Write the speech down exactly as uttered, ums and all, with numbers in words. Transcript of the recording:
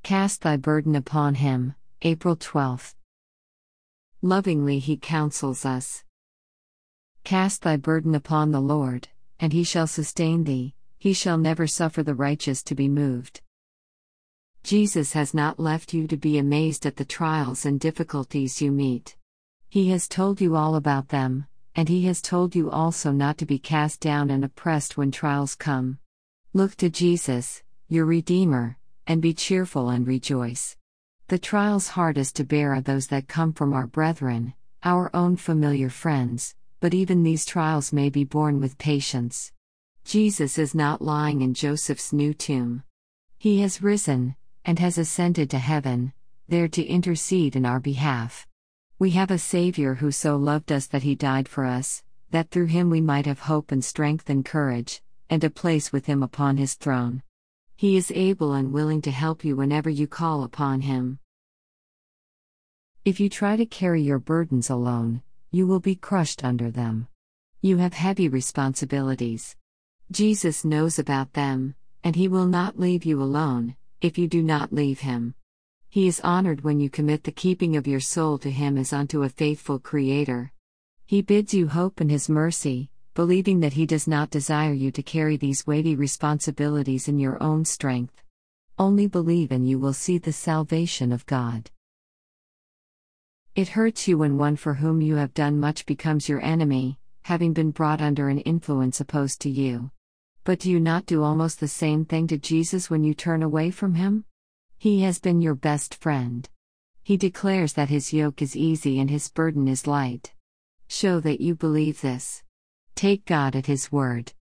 Cast thy burden upon him, April twelfth. Lovingly he counsels us. Cast thy burden upon the Lord, and he shall sustain thee, he shall never suffer the righteous to be moved. Jesus has not left you to be amazed at the trials and difficulties you meet. He has told you all about them, and he has told you also not to be cast down and oppressed when trials come. Look to Jesus, your Redeemer, and be cheerful and rejoice. The trials hardest to bear are those that come from our brethren, our own familiar friends, but even these trials may be borne with patience. Jesus is not lying in Joseph's new tomb. He has risen, and has ascended to heaven, there to intercede in our behalf. We have a Savior who so loved us that he died for us, that through him we might have hope and strength and courage, and a place with him upon his throne. He is able and willing to help you whenever you call upon him. If you try to carry your burdens alone, you will be crushed under them. You have heavy responsibilities. Jesus knows about them, and he will not leave you alone, if you do not leave him. He is honored when you commit the keeping of your soul to him as unto a faithful Creator. He bids you hope in his mercy, believing that he does not desire you to carry these weighty responsibilities in your own strength. Only believe and you will see the salvation of God. It hurts you when one for whom you have done much becomes your enemy, having been brought under an influence opposed to you. But do you not do almost the same thing to Jesus when you turn away from him? He has been your best friend. He declares that his yoke is easy and his burden is light. Show that you believe this. Take God at his word.